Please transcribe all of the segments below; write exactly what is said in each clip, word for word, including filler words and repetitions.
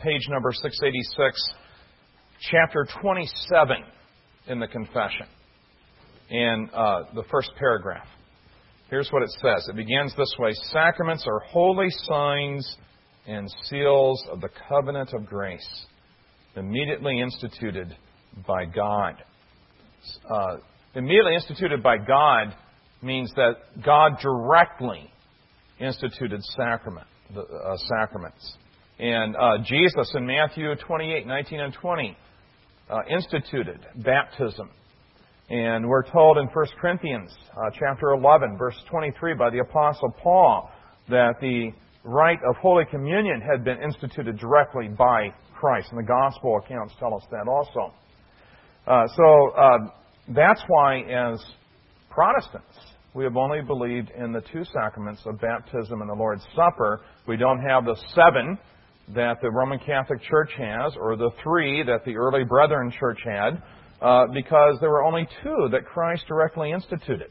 page number six eighty-six, chapter twenty-seven in the confession, and uh, the first paragraph. Here's what it says. It begins this way: Sacraments are holy signs and seals of the covenant of grace, immediately instituted by God. Uh, immediately instituted by God means that God directly instituted sacrament, the uh, sacraments. And uh, Jesus in Matthew twenty-eight, nineteen and twenty uh, instituted baptism. And we're told in First Corinthians uh, chapter eleven, verse twenty-three by the Apostle Paul that the rite of Holy Communion had been instituted directly by Christ. And the Gospel accounts tell us that also. Uh, so uh, that's why, as Protestants, we have only believed in the two sacraments of baptism and the Lord's Supper. We don't have the seven that the Roman Catholic Church has, or the three that the early Brethren Church had, uh, because there were only two that Christ directly instituted.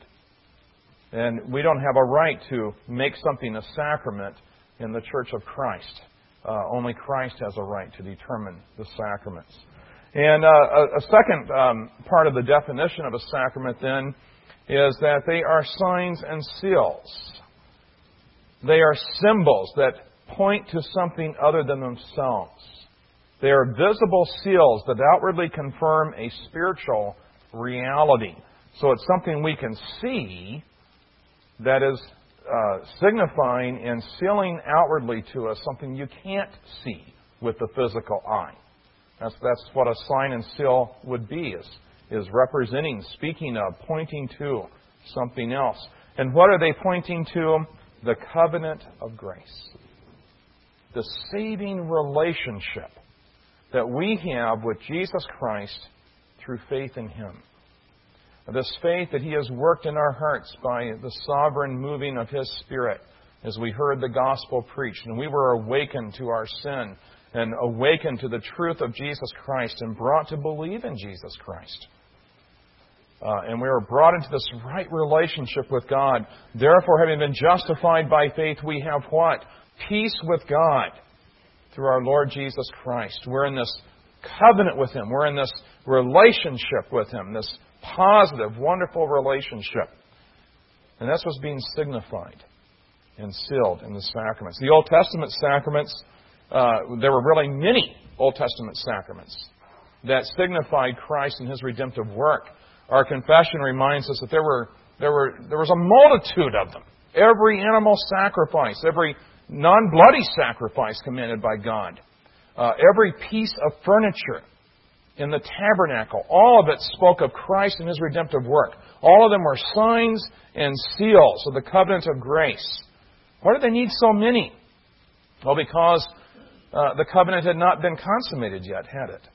And we don't have a right to make something a sacrament in the Church of Christ. Uh, only Christ has a right to determine the sacraments. And uh, a, a second um, part of the definition of a sacrament, then, is that they are signs and seals. They are symbols that point to something other than themselves. They are visible seals that outwardly confirm a spiritual reality. So it's something we can see that is uh, signifying and sealing outwardly to us something you can't see with the physical eye. That's, that's what a sign and seal would be, is, is representing, speaking of, pointing to something else. And what are they pointing to? The covenant of grace. The saving relationship that we have with Jesus Christ through faith in Him. This faith that He has worked in our hearts by the sovereign moving of His Spirit as we heard the gospel preached and we were awakened to our sin and awakened to the truth of Jesus Christ and brought to believe in Jesus Christ. Uh, and we were brought into this right relationship with God. Therefore, having been justified by faith, we have what? Peace with God through our Lord Jesus Christ. We're in this covenant with Him. We're in this relationship with Him, this positive, wonderful relationship. And that's what's being signified and sealed in the sacraments. The Old Testament sacraments, uh, there were really many Old Testament sacraments that signified Christ and His redemptive work. Our confession reminds us that there were there were there was a multitude of them. Every animal sacrifice, every non-bloody sacrifice commanded by God, uh, every piece of furniture in the tabernacle, all of it spoke of Christ and His redemptive work. All of them were signs and seals of the covenant of grace. Why did they need so many? Well, because uh, the covenant had not been consummated yet, had it?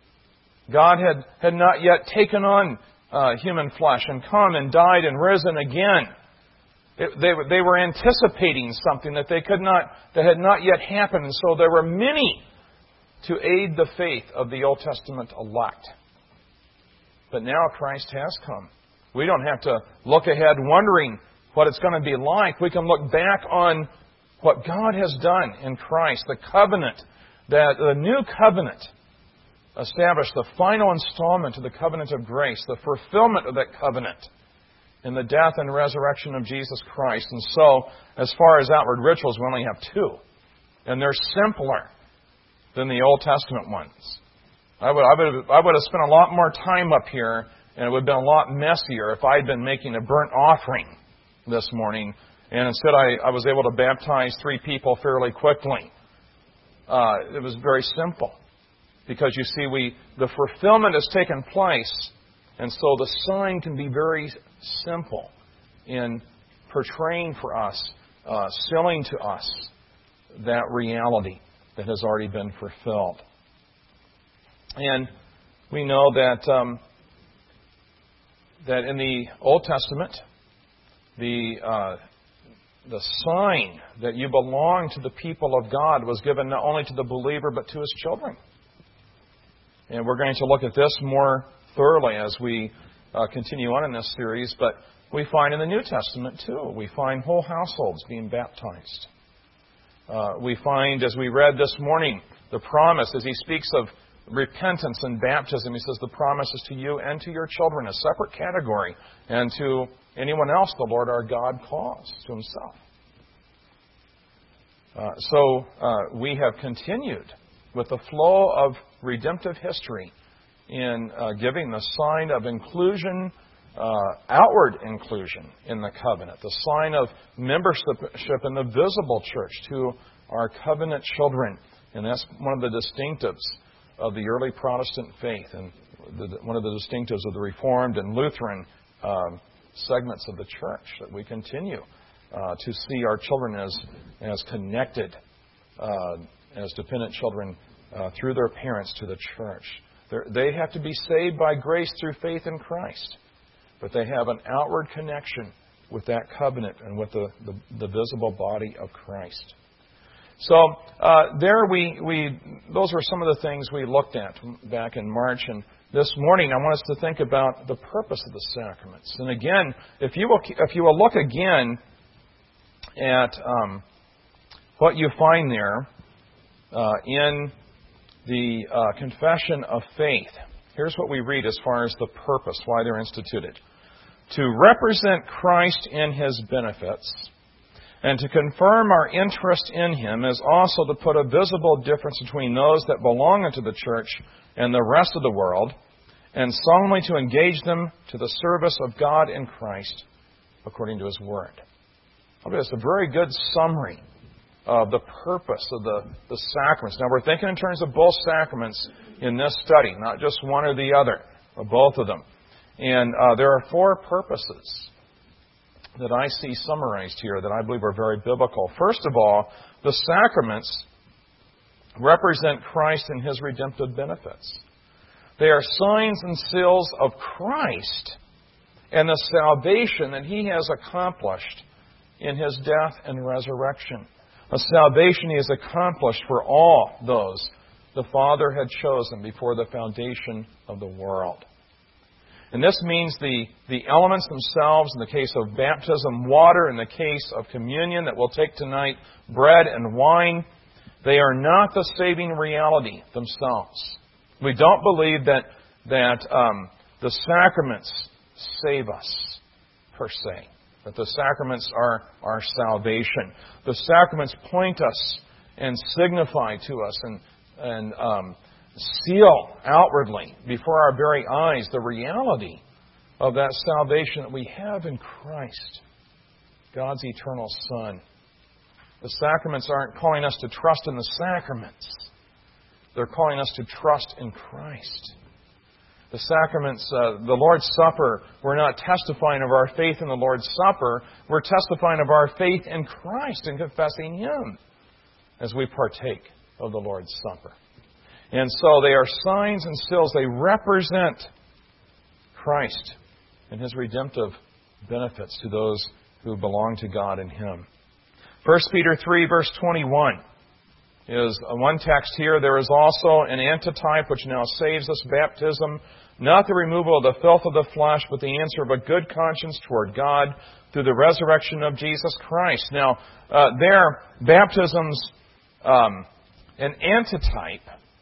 God had, had not yet taken on uh, human flesh and come and died and risen again. It, they, they were anticipating something that they could not, that had not yet happened, and so there were many to aid the faith of the Old Testament elect. But now Christ has come. We don't have to look ahead wondering what it's going to be like. We can look back on what God has done in Christ, the covenant, that the new covenant established the final installment of the covenant of grace, the fulfillment of that covenant in the death and resurrection of Jesus Christ. And so, as far as outward rituals, we only have two. And they're simpler than the Old Testament ones. I would, I would, I would have spent a lot more time up here, and it would have been a lot messier if I had been making a burnt offering this morning. And instead, I, I was able to baptize three people fairly quickly. Uh, it was very simple. Because, you see, we the fulfillment has taken place, and so the sign can be very simple in portraying for us, uh, selling to us that reality that has already been fulfilled. And we know that um, that in the Old Testament, the uh, the sign that you belong to the people of God was given not only to the believer but to his children. And we're going to look at this more thoroughly as we uh, continue on in this series. But we find in the New Testament, too, we find whole households being baptized. Uh, we find, as we read this morning, the promise, as he speaks of repentance and baptism, he says the promise is to you and to your children, a separate category, and to anyone else the Lord our God calls to himself. Uh, so uh, we have continued with the flow of redemptive history in uh, giving the sign of inclusion, uh, outward inclusion in the covenant, the sign of membership in the visible church to our covenant children. And that's one of the distinctives of the early Protestant faith, and the, one of the distinctives of the Reformed and Lutheran um, segments of the church, that we continue uh, to see our children as, as connected, uh, as dependent children uh, through their parents to the church. They're, they have to be saved by grace through faith in Christ, but they have an outward connection with that covenant and with the, the, the visible body of Christ. So uh, there we, we those were some of the things we looked at back in March. And this morning I want us to think about the purpose of the sacraments. And again, if you will, if you will look again at um, what you find there uh, in the uh, Confession of Faith, here's what we read as far as the purpose, why they're instituted. To represent Christ in His benefits, and to confirm our interest in Him, is also to put a visible difference between those that belong unto the church and the rest of the world, and solemnly to engage them to the service of God in Christ according to His Word. Okay, that's a very good summary of the purpose of the, the sacraments. Now, we're thinking in terms of both sacraments in this study, not just one or the other, or both of them. And uh, there are four purposes that I see summarized here that I believe are very biblical. First of all, the sacraments represent Christ and His redemptive benefits. They are signs and seals of Christ and the salvation that He has accomplished in His death and resurrection. A salvation He has accomplished for all those the Father had chosen before the foundation of the world. And this means the, the elements themselves, in the case of baptism, water, in the case of communion that we'll take tonight, bread and wine, they are not the saving reality themselves. We don't believe that, that um, the sacraments save us, per se. That the sacraments are our salvation. The sacraments point us and signify to us and, and um, seal outwardly before our very eyes the reality of that salvation that we have in Christ, God's eternal Son. The sacraments aren't calling us to trust in the sacraments. They're calling us to trust in Christ. The sacraments, uh, the Lord's Supper, we're not testifying of our faith in the Lord's Supper. We're testifying of our faith in Christ and confessing Him as we partake of the Lord's Supper. And so they are signs and seals. They represent Christ and His redemptive benefits to those who belong to God in Him. First Peter three, verse twenty-one is one text here. There is also an antitype which now saves us, baptism, not the removal of the filth of the flesh, but the answer of a good conscience toward God through the resurrection of Jesus Christ. Now, uh, there, baptism's um, an antitype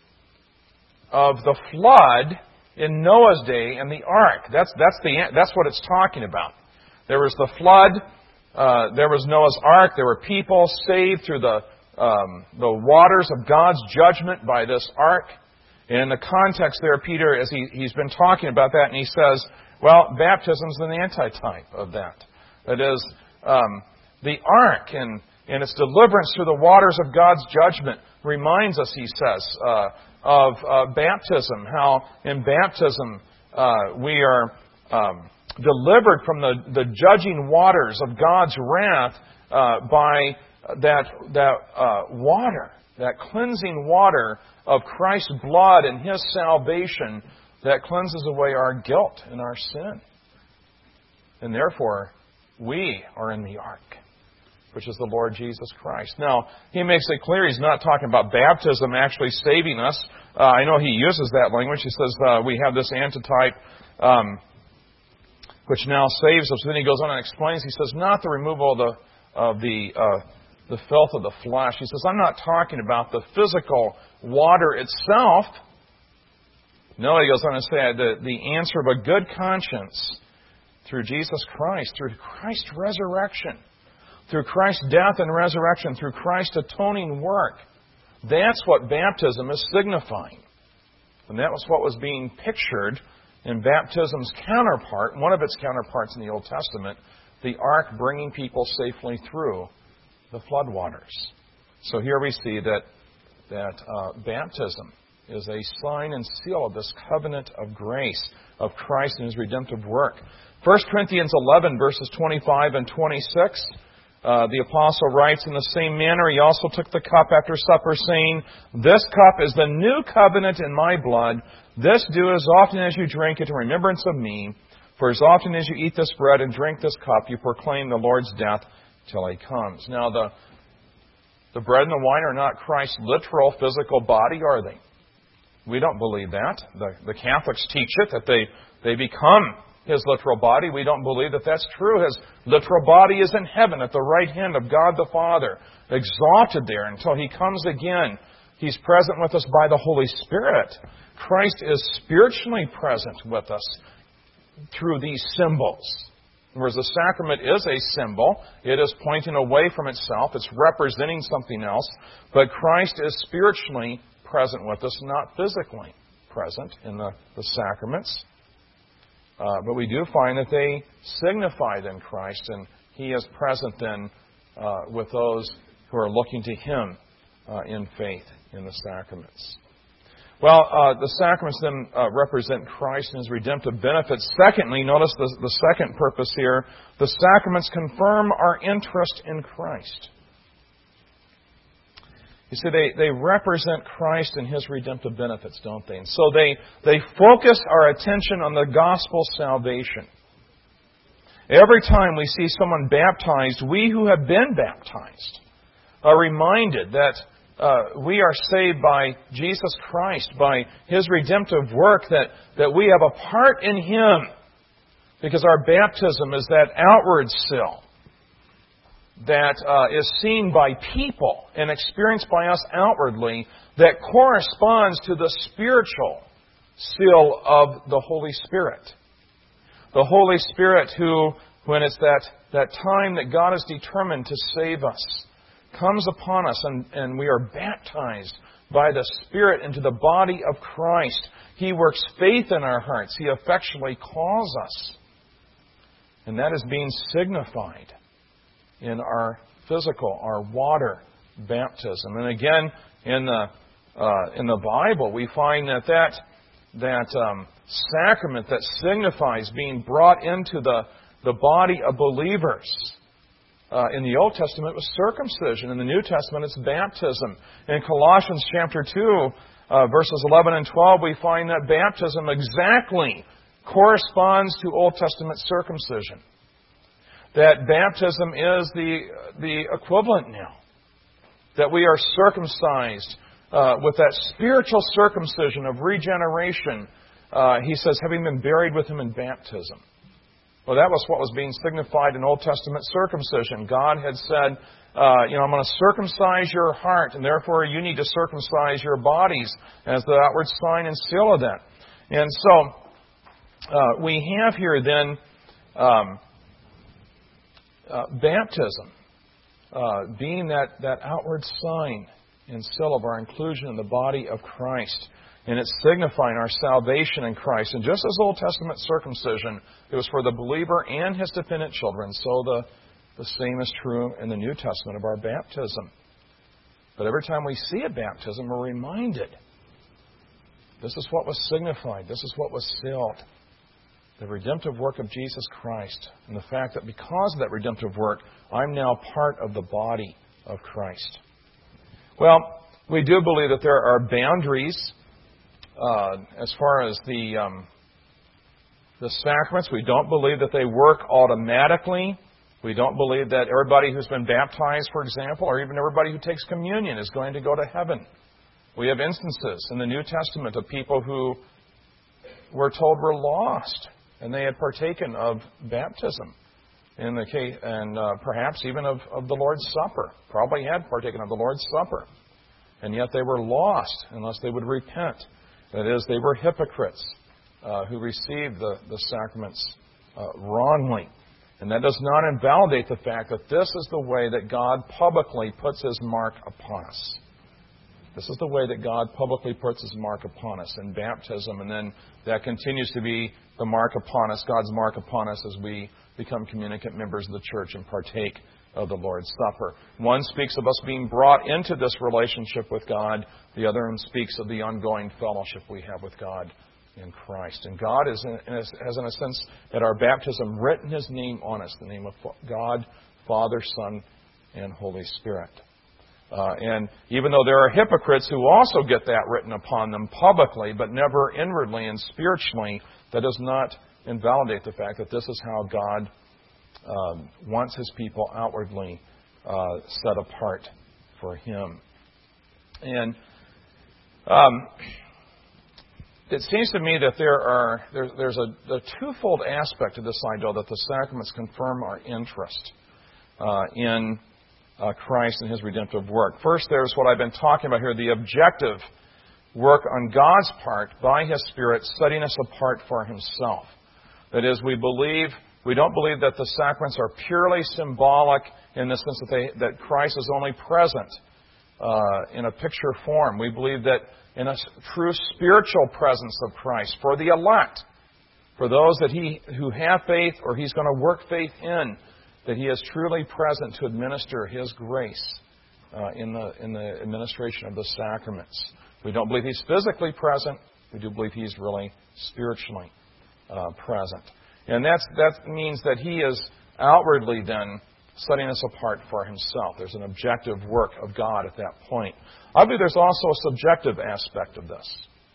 of the flood in Noah's day and the ark. That's that's the that's what it's talking about. There was the flood. Uh, there was Noah's ark. There were people saved through the um, the waters of God's judgment by this ark. And in the context there, Peter, as he he's been talking about that, and he says, well, baptism is an antitype of that. That is, um, the ark and and its deliverance through the waters of God's judgment reminds us, he says, uh, of uh, baptism, how in baptism uh, we are um, delivered from the, the judging waters of God's wrath uh, by that, that uh, water, that cleansing water of Christ's blood and His salvation that cleanses away our guilt and our sin. And therefore, we are in the ark, which is the Lord Jesus Christ. Now, he makes it clear he's not talking about baptism actually saving us. Uh, I know he uses that language. He says uh, we have this antitype um, which now saves us. Then he goes on and explains. He says not the removal of the of the uh, the filth of the flesh. He says, I'm not talking about the physical water itself. No, he goes on to say the, the answer of a good conscience through Jesus Christ, through Christ's resurrection, through Christ's death and resurrection, through Christ's atoning work. That's what baptism is signifying. And that was what was being pictured in baptism's counterpart, one of its counterparts in the Old Testament, the ark bringing people safely through the floodwaters. So here we see that, that uh, baptism is a sign and seal of this covenant of grace of Christ and His redemptive work. First Corinthians eleven, verses twenty-five and twenty-six, uh, the apostle writes, in the same manner he also took the cup after supper, saying, this cup is the new covenant in my blood. This do as often as you drink it in remembrance of me. For as often as you eat this bread and drink this cup, you proclaim the Lord's death till He comes. Now, the, the bread and the wine are not Christ's literal physical body, are they? We don't believe that. The, the Catholics teach it, that they, they become His literal body. We don't believe that that's true. His literal body is in heaven at the right hand of God the Father, exalted there until He comes again. He's present with us by the Holy Spirit. Christ is spiritually present with us through these symbols. Whereas the sacrament is a symbol, it is pointing away from itself, it's representing something else, but Christ is spiritually present with us, not physically present in the, the sacraments. Uh, but we do find that they signify then Christ, and He is present then uh, with those who are looking to Him uh, in faith in the sacraments. Well, uh, the sacraments then uh, represent Christ and His redemptive benefits. Secondly, notice the, the second purpose here. The sacraments confirm our interest in Christ. You see, they, they represent Christ and His redemptive benefits, don't they? And so they, they focus our attention on the gospel salvation. Every time we see someone baptized, we who have been baptized are reminded that Uh, we are saved by Jesus Christ, by His redemptive work, that, that we have a part in Him, because our baptism is that outward seal that uh, is seen by people and experienced by us outwardly, that corresponds to the spiritual seal of the Holy Spirit. The Holy Spirit who, when it's that, that time that God has determined to save us, comes upon us and, and we are baptized by the Spirit into the body of Christ. He works faith in our hearts. He effectually calls us. And that is being signified in our physical, our water baptism. And again, in the uh, in the Bible, we find that that, that um, sacrament that signifies being brought into the, the body of believers. Uh, in the Old Testament, it was circumcision. In the New Testament, it's baptism. In Colossians chapter two, uh, verses eleven and twelve, we find that baptism exactly corresponds to Old Testament circumcision. That baptism is the, the equivalent now. That we are circumcised uh, with that spiritual circumcision of regeneration. Uh, he says, having been buried with Him in baptism. Well, that was what was being signified in Old Testament circumcision. God had said, uh, you know, I'm going to circumcise your heart, and therefore you need to circumcise your bodies as the outward sign and seal of that. And so, uh, we have here then um, uh, baptism uh, being that, that outward sign and seal of our inclusion in the body of Christ. And it's signifying our salvation in Christ. And just as Old Testament circumcision, it was for the believer and his dependent children, so the, the same is true in the New Testament of our baptism. But every time we see a baptism, we're reminded, this is what was signified, this is what was sealed. The redemptive work of Jesus Christ, and the fact that because of that redemptive work, I'm now part of the body of Christ. Well, we do believe that there are boundaries Uh, as far as the um, the sacraments. We don't believe that they work automatically. We don't believe that everybody who's been baptized, for example, or even everybody who takes communion is going to go to heaven. We have instances in the New Testament of people who were told were lost, and they had partaken of baptism. in the case, and uh, perhaps even of, of the Lord's Supper. Probably had partaken of the Lord's Supper. And yet they were lost unless they would repent. That is, they were hypocrites uh, who received the, the sacraments uh, wrongly. And that does not invalidate the fact that this is the way that God publicly puts His mark upon us. This is the way that God publicly puts His mark upon us in baptism, and then that continues to be the mark upon us, God's mark upon us as we become communicant members of the church and partake of the Lord's Supper. One speaks of us being brought into this relationship with God. The other one speaks of the ongoing fellowship we have with God in Christ. And God is, in, has, in a sense, at our baptism, written His name on us, the name of God, Father, Son, and Holy Spirit. Uh, and even though there are hypocrites who also get that written upon them publicly, but never inwardly and spiritually, that does not invalidate the fact that this is how God um, wants His people outwardly uh, set apart for Him. And um, it seems to me that there are there, there's a, a twofold aspect to this idea that the sacraments confirm our interest uh, in Uh, Christ and His redemptive work. First, there's what I've been talking about here, the objective work on God's part by His Spirit, setting us apart for Himself. That is, we believe, we don't believe that the sacraments are purely symbolic in the sense that they, that Christ is only present uh, in a picture form. We believe that in a true spiritual presence of Christ for the elect, for those that He who have faith or He's going to work faith in, that He is truly present to administer His grace uh, in the in the administration of the sacraments. We don't believe He's physically present. We do believe He's really spiritually uh, present. And that's, that means that He is outwardly then setting us apart for Himself. There's an objective work of God at that point. I believe there's also a subjective aspect of this.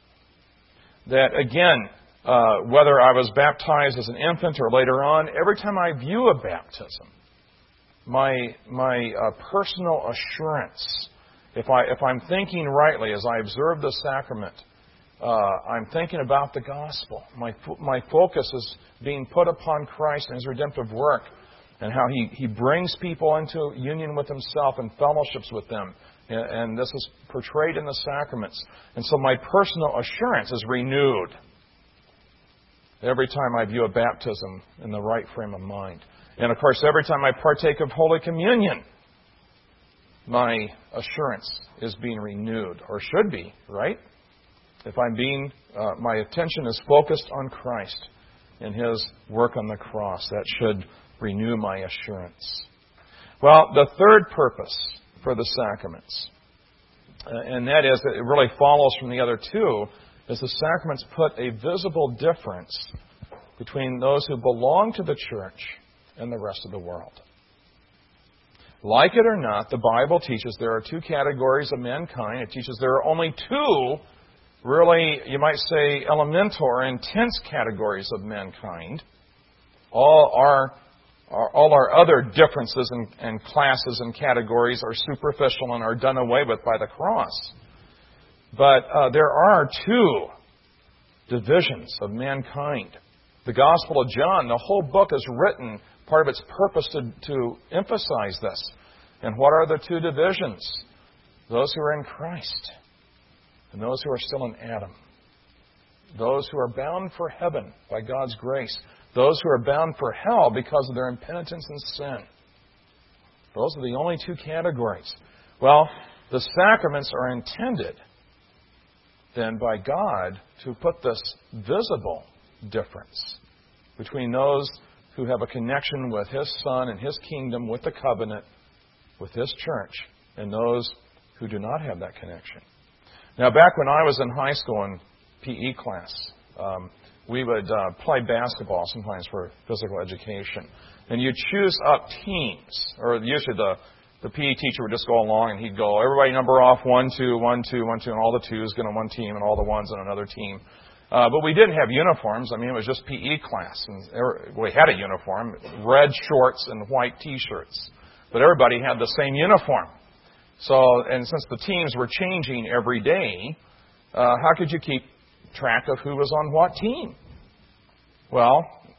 That, again, Uh, whether I was baptized as an infant or later on, every time I view a baptism, my my uh, personal assurance, if I if I'm thinking rightly as I observe the sacrament, uh, I'm thinking about the gospel. My my focus is being put upon Christ and His redemptive work, and how He He brings people into union with Himself and fellowships with them, and, and this is portrayed in the sacraments. And so my personal assurance is renewed every time I view a baptism in the right frame of mind. And of course, every time I partake of Holy Communion, my assurance is being renewed, or should be, right? If I'm being, uh, my attention is focused on Christ and His work on the cross, that should renew my assurance. Well, the third purpose for the sacraments, uh, and that is that it really follows from the other two, is the sacraments put a visible difference between those who belong to the church and the rest of the world. Like it or not, the Bible teaches there are two categories of mankind. It teaches there are only two, really, you might say, elemental or intense categories of mankind. All our, our all our other differences and, and classes and categories are superficial and are done away with by the cross. But uh, there are two divisions of mankind. The Gospel of John, the whole book is written, part of its purpose to, to emphasize this. And what are the two divisions? Those who are in Christ and those who are still in Adam. Those who are bound for heaven by God's grace. Those who are bound for hell because of their impenitence and sin. Those are the only two categories. Well, the sacraments are intended then by God to put this visible difference between those who have a connection with His Son and His kingdom, with the covenant, with His church, and those who do not have that connection. Now, back when I was in high school in P E class, um, we would uh, play basketball sometimes for physical education. And you choose up teams, or usually the The P E teacher would just go along and he'd go, everybody number off one, two, one, two, one, two, and all the twos get on one team and all the ones on another team. Uh, but we didn't have uniforms. I mean, it was just P E class. And we had a uniform, red shorts and white T-shirts. But everybody had the same uniform. So, and since the teams were changing every day, uh, how could you keep track of who was on what team? Well,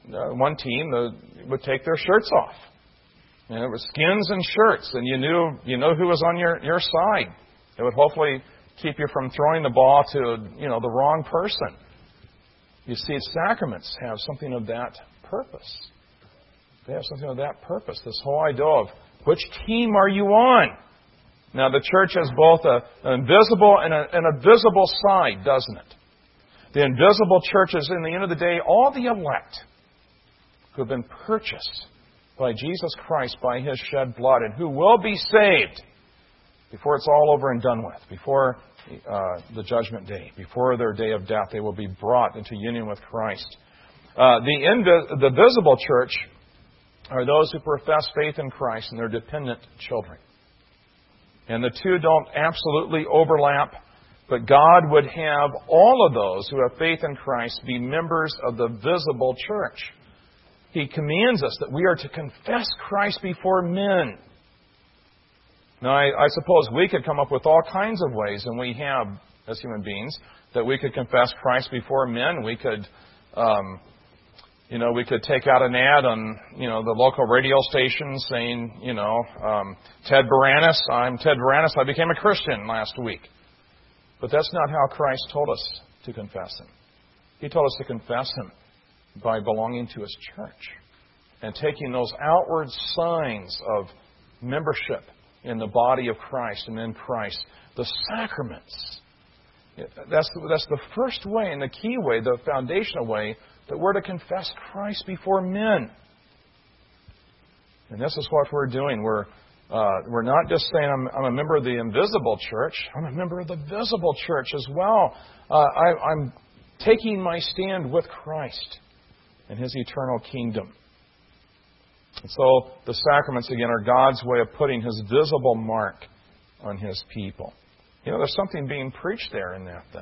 uh, one team uh, would take their shirts off. And it was skins and shirts, and you knew you know who was on your, your side. It would hopefully keep you from throwing the ball to you know the wrong person. You see, sacraments have something of that purpose. They have something of that purpose. This whole idea of which team are you on? Now, the church has both a, an invisible and a, and a visible side, doesn't it? The invisible church is, in the end of the day, all the elect who have been purchased by Jesus Christ, by His shed blood, and who will be saved before it's all over and done with, before uh, the judgment day, before their day of death. They will be brought into union with Christ. Uh, the, invi- the visible church are those who profess faith in Christ and their dependent children. And the two don't absolutely overlap, but God would have all of those who have faith in Christ be members of the visible church. He commands us that we are to confess Christ before men. Now, I, I suppose we could come up with all kinds of ways, and we have, as human beings, that we could confess Christ before men. We could, um, you know, we could take out an ad on, you know, the local radio station saying, you know, um, Ted Baranis, I'm Ted Baranis, I became a Christian last week. But that's not how Christ told us to confess Him. He told us to confess Him by belonging to His church and taking those outward signs of membership in the body of Christ and in Christ, the sacraments. That's the, that's the first way and the key way, the foundational way that we're to confess Christ before men. And this is what we're doing. We're uh, we're not just saying I'm, I'm a member of the invisible church. I'm a member of the visible church as well. Uh, I, I'm taking my stand with Christ and His eternal kingdom. And so the sacraments, again, are God's way of putting His visible mark on His people. You know, there's something being preached there in that, then.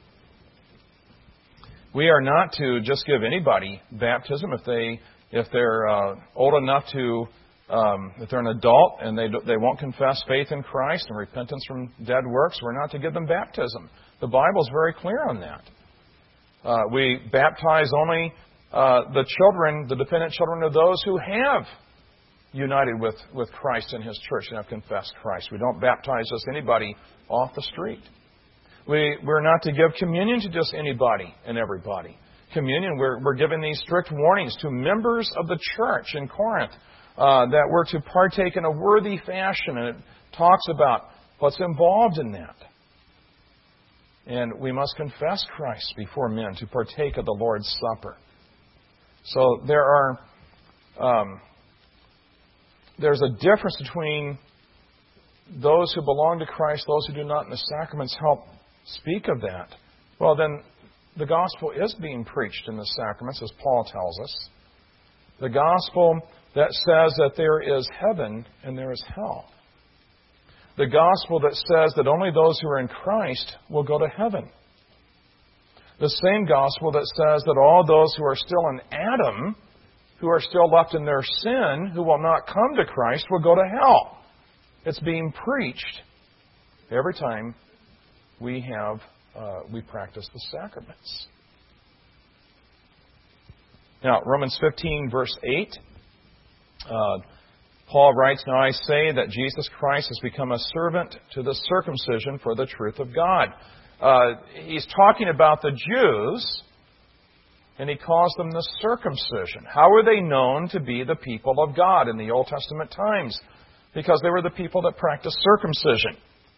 We are not to just give anybody baptism if they if they're uh, old enough to, um, if they're an adult and they they won't confess faith in Christ and repentance from dead works. We're not to give them baptism. The Bible is very clear on that. Uh, we baptize only uh, the children, the dependent children of those who have united with, with Christ and His church and have confessed Christ. We don't baptize just anybody off the street. We, we're not to give communion to just anybody and everybody. Communion, we're, we're giving these strict warnings to members of the church in Corinth uh, that we're to partake in a worthy fashion, and it talks about what's involved in that. And we must confess Christ before men to partake of the Lord's Supper. So there are um, there's a difference between those who belong to Christ, those who do not, and the sacraments help speak of that. Well, then the gospel is being preached in the sacraments, as Paul tells us. The gospel that says that there is heaven and there is hell. The gospel that says that only those who are in Christ will go to heaven. The same gospel that says that all those who are still in Adam, who are still left in their sin, who will not come to Christ, will go to hell. It's being preached every time we have uh, we practice the sacraments. Now, Romans fifteen, verse eight, uh, Paul writes, "Now I say that Jesus Christ has become a servant to the circumcision for the truth of God." Uh, he's talking about the Jews, and he calls them the circumcision. How were they known to be the people of God in the Old Testament times? Because they were the people that practiced circumcision.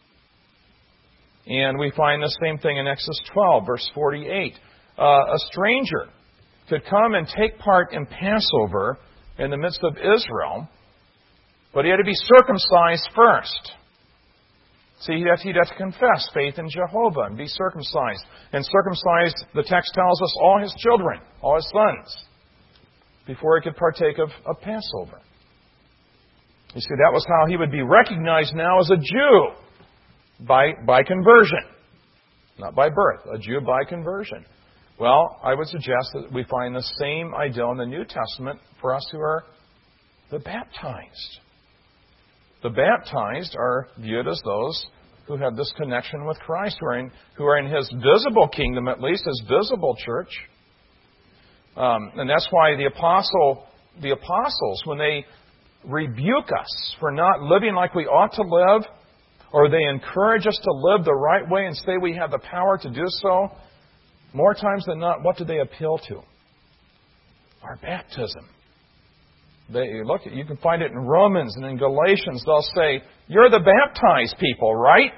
And we find the same thing in Exodus twelve, verse forty-eight. Uh, a stranger could come and take part in Passover in the midst of Israel, but he had to be circumcised first. See, he'd have, he'd have to confess faith in Jehovah and be circumcised. And circumcised, the text tells us, all his children, all his sons, before he could partake of, of Passover. You see, that was how he would be recognized now as a Jew by, by conversion. Not by birth, a Jew by conversion. Well, I would suggest that we find the same ideal in the New Testament for us who are the baptized. The baptized are viewed as those who have this connection with Christ, who are in, who are in His visible kingdom, at least His visible church. Um, and that's why the apostle, the apostles, when they rebuke us for not living like we ought to live, or they encourage us to live the right way and say we have the power to do so, more times than not, what do they appeal to? Our baptism. They look at, you can find it in Romans and in Galatians. They'll say, "You're the baptized people, right?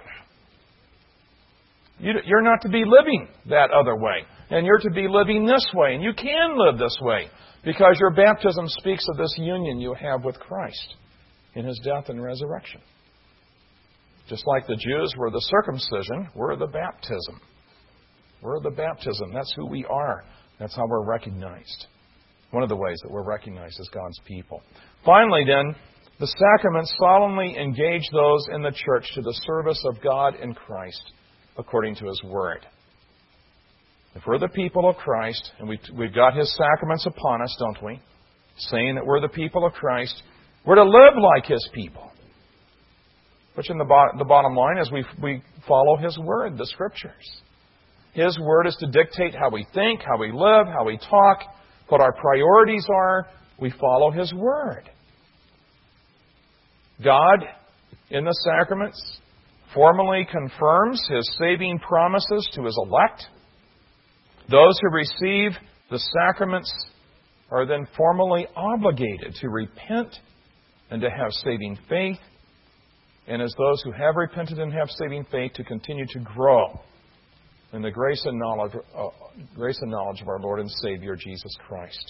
You, you're not to be living that other way. And you're to be living this way. And you can live this way. Because your baptism speaks of this union you have with Christ in His death and resurrection." Just like the Jews were the circumcision, we're the baptism. We're the baptism. That's who we are. That's how we're recognized. One of the ways that we're recognized as God's people. Finally, then, the sacraments solemnly engage those in the church to the service of God in Christ according to His Word. If we're the people of Christ, and we, we've got His sacraments upon us, don't we? Saying that we're the people of Christ, we're to live like His people. Which in the, bo- the bottom line is we, we follow His Word, the Scriptures. His Word is to dictate how we think, how we live, how we talk, what our priorities are. We follow His Word. God, in the sacraments, formally confirms His saving promises to His elect. Those who receive the sacraments are then formally obligated to repent and to have saving faith. And as those who have repented and have saving faith, to continue to grow in the grace and knowledge, uh, grace and knowledge of our Lord and Savior, Jesus Christ.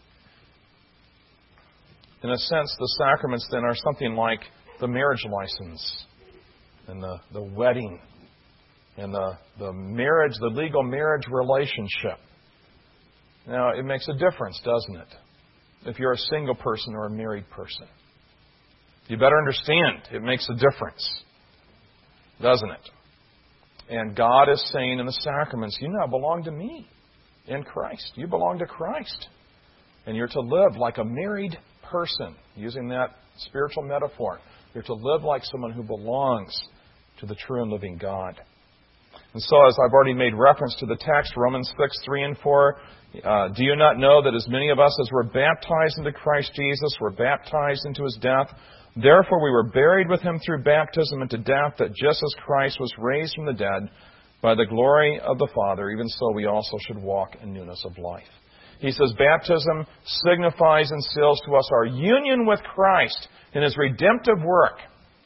In a sense, the sacraments then are something like the marriage license and the, the wedding and the, the marriage, the legal marriage relationship. Now, it makes a difference, doesn't it? If you're a single person or a married person. You better understand, it makes a difference, doesn't it? And God is saying in the sacraments, you now belong to me in Christ. You belong to Christ. And you're to live like a married person, using that spiritual metaphor. You're to live like someone who belongs to the true and living God. And so, as I've already made reference to the text, Romans six, three and four, uh, do you not know that as many of us as were baptized into Christ Jesus were baptized into His death? Therefore we were buried with Him through baptism into death, that just as Christ was raised from the dead by the glory of the Father, even so we also should walk in newness of life. He says baptism signifies and seals to us our union with Christ in His redemptive work.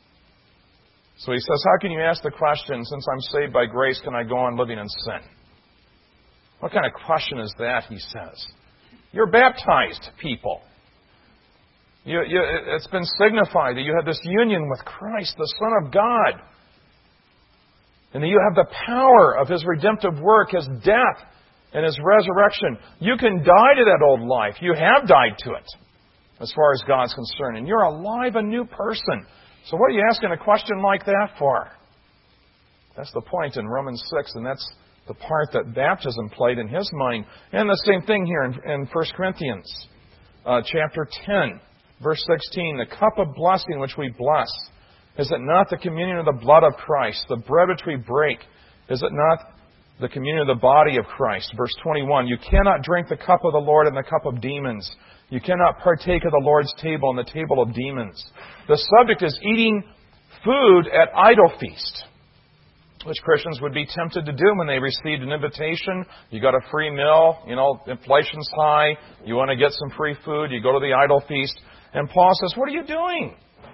So he says, how can you ask the question, since I'm saved by grace, can I go on living in sin? What kind of question is that, he says? You're baptized people. You, you, it's been signified that you have this union with Christ, the Son of God. And that you have the power of His redemptive work, His death and His resurrection. You can die to that old life. You have died to it, as far as God's concerned. And you're alive, a new person. So what are you asking a question like that for? That's the point in Romans six, and that's the part that baptism played in his mind. And the same thing here in, in First Corinthians uh, chapter ten, verse sixteen. The cup of blessing which we bless, is it not the communion of the blood of Christ? The bread which we break, is it not the communion of the body of Christ? Verse twenty-one. You cannot drink the cup of the Lord and the cup of demons. You cannot partake of the Lord's table and the table of demons. The subject is eating food at idol feast, which Christians would be tempted to do when they received an invitation. You got a free meal, you know, inflation's high, you want to get some free food, you go to the idol feast. And Paul says, what are you doing?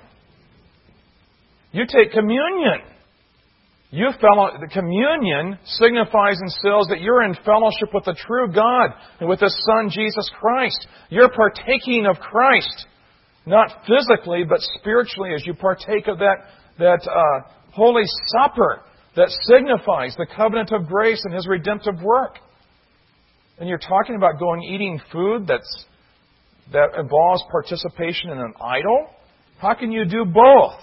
You take communion. You fellow, the communion signifies and seals that you're in fellowship with the true God and with His Son, Jesus Christ. You're partaking of Christ, not physically, but spiritually, as you partake of that, that uh, Holy Supper that signifies the covenant of grace and His redemptive work. And you're talking about going eating food that's, that involves participation in an idol? How can you do both?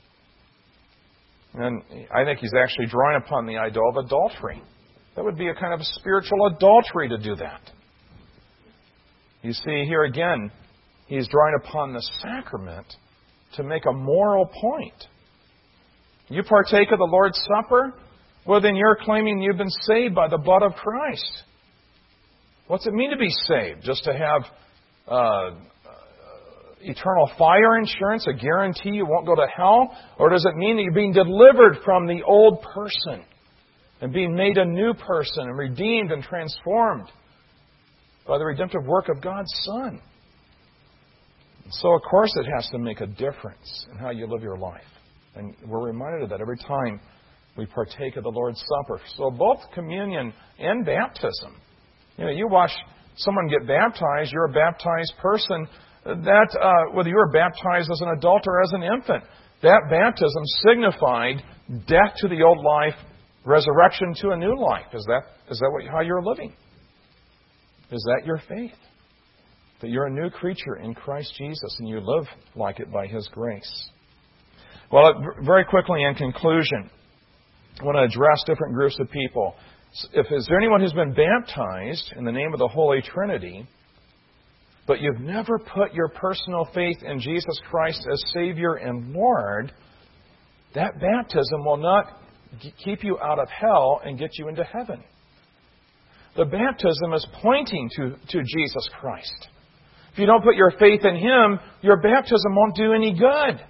And I think he's actually drawing upon the idol of adultery. That would be a kind of spiritual adultery to do that. You see, here again, he's drawing upon the sacrament to make a moral point. You partake of the Lord's Supper, well, then you're claiming you've been saved by the blood of Christ. What's it mean to be saved? Just to have uh, eternal fire insurance, a guarantee you won't go to hell? Or does it mean that you're being delivered from the old person and being made a new person and redeemed and transformed by the redemptive work of God's Son? And so, of course, it has to make a difference in how you live your life. And we're reminded of that every time we partake of the Lord's Supper. So both communion and baptism. You know, you watch someone get baptized, you're a baptized person. That uh, whether you were baptized as an adult or as an infant, that baptism signified death to the old life, resurrection to a new life. Is that is that what, how you're living? Is that your faith? That you're a new creature in Christ Jesus and you live like it by His grace. Well, very quickly in conclusion, I want to address different groups of people. If is there anyone who's been baptized in the name of the Holy Trinity, but you've never put your personal faith in Jesus Christ as Savior and Lord, that baptism will not keep you out of hell and get you into heaven. The baptism is pointing to, to Jesus Christ. If you don't put your faith in Him, your baptism won't do any good.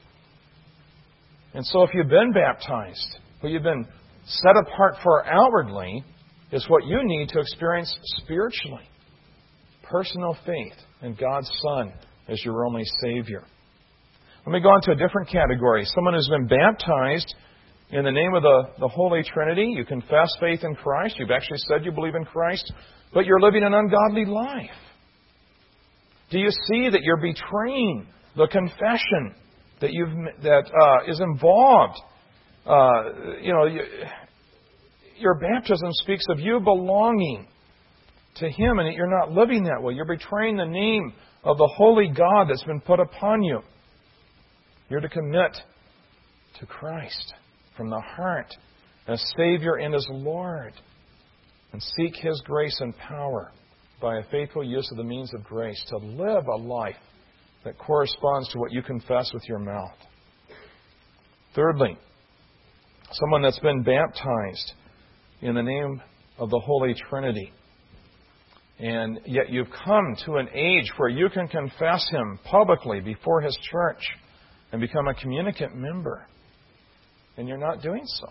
And so if you've been baptized, what you've been set apart for outwardly is what you need to experience spiritually. Personal faith in God's Son as your only Savior. Let me go on to a different category. Someone who's been baptized in the name of the, the Holy Trinity. You confess faith in Christ. You've actually said you believe in Christ, but you're living an ungodly life. Do you see that you're betraying the confession that you've that uh, is involved? Uh, you know, you, your baptism speaks of you belonging to Him, and you're not living that way. You're betraying the name of the holy God that's been put upon you. You're to commit to Christ from the heart as Savior and as Lord, and seek His grace and power by a faithful use of the means of grace to live a life that corresponds to what you confess with your mouth. Thirdly, someone that's been baptized in the name of the Holy Trinity, and yet you've come to an age where you can confess Him publicly before His church and become a communicant member, and you're not doing so.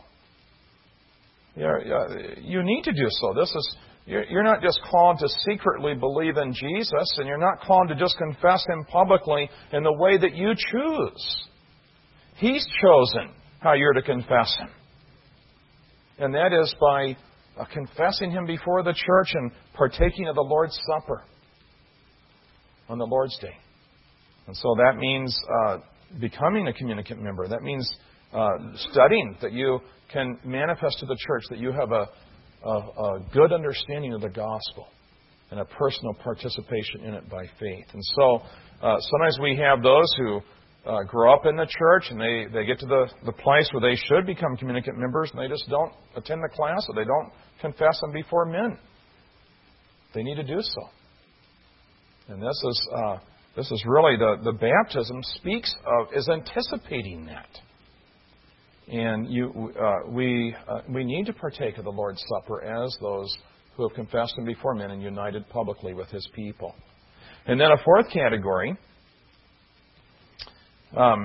You're, you need to do so. This is you're not just called to secretly believe in Jesus, and you're not called to just confess Him publicly in the way that you choose. He's chosen how you're to confess Him. And that is by uh, confessing Him before the church and partaking of the Lord's Supper on the Lord's Day. And so that means uh, becoming a communicant member. That means uh, studying, that you can manifest to the church that you have a, a, a good understanding of the gospel and a personal participation in it by faith. And so uh, sometimes we have those who Uh, grow up in the church, and they, they get to the, the place where they should become communicant members, and they just don't attend the class, or they don't confess them before men. They need to do so. And this is uh, this is really the, the baptism speaks of, is anticipating that. And you uh, we uh, we need to partake of the Lord's Supper as those who have confessed Him before men and united publicly with His people. And then a fourth category, Um,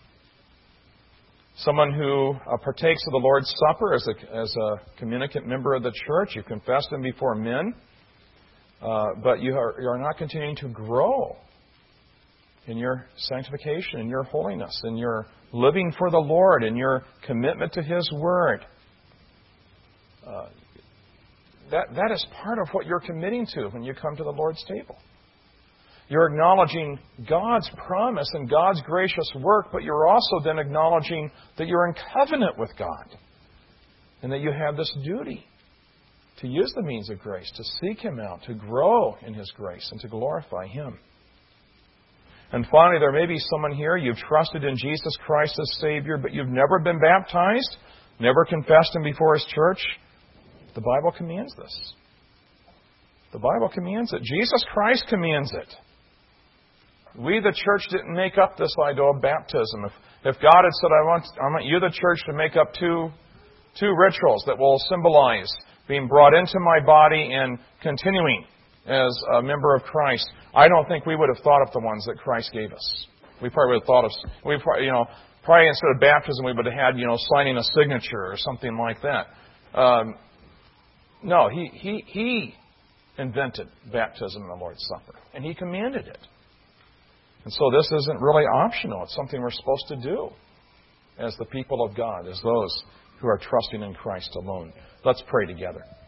someone who uh, partakes of the Lord's Supper as a, as a communicant member of the church. You confessed Him before men, uh, but you are, you are not continuing to grow in your sanctification, in your holiness, in your living for the Lord, in your commitment to His Word. Uh, that that is part of what you're committing to when you come to the Lord's table. You're acknowledging God's promise and God's gracious work, but you're also then acknowledging that you're in covenant with God and that you have this duty to use the means of grace, to seek Him out, to grow in His grace, and to glorify Him. And finally, there may be someone here, you've trusted in Jesus Christ as Savior, but you've never been baptized, never confessed Him before His church. The Bible commands this. The Bible commands it. Jesus Christ commands it. We, the church, didn't make up this idea of baptism. If, if God had said, I want, I want you, the church, to make up two, two rituals that will symbolize being brought into my body and continuing as a member of Christ, I don't think we would have thought of the ones that Christ gave us. We probably would have thought of, we probably, you know, probably instead of baptism, we would have had, you know, signing a signature or something like that. Um, no, he, he, he invented baptism in the Lord's Supper, and He commanded it. And so this isn't really optional. It's something we're supposed to do as the people of God, as those who are trusting in Christ alone. Let's pray together.